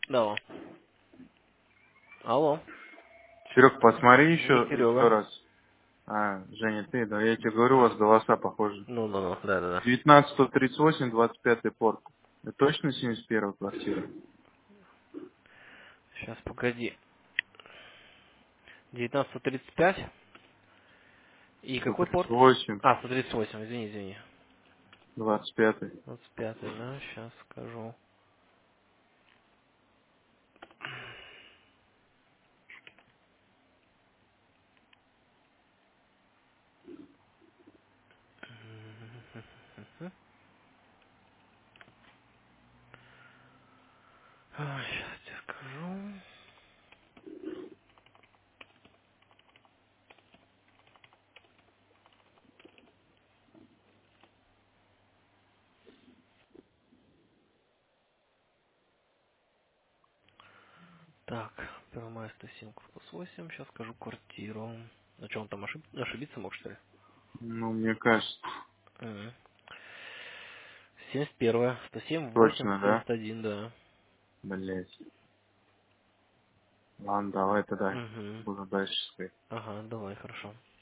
Да. Алло. Серег, посмотри Не еще Серега. раз. А, Женя, ты, да я тебе говорю, у вас голоса похожи. Ну, да. 1938, 25-й порт. Это точно 71-я квартира? Сейчас, погоди. 19:35. И какой порт? 138, А, 138, извини. 25-й. 25, да, сейчас скажу. Сейчас тебе скажу. Так, 1 мая 107, корпус 8. Сейчас скажу квартиру. На чем он там ошибиться мог, что ли? Ну, мне кажется, Угу. 71, 107, 8, точно, да? 91, да. Блять. Ладно, давай тогда Угу. буду дальше сказать. Ага, давай, хорошо.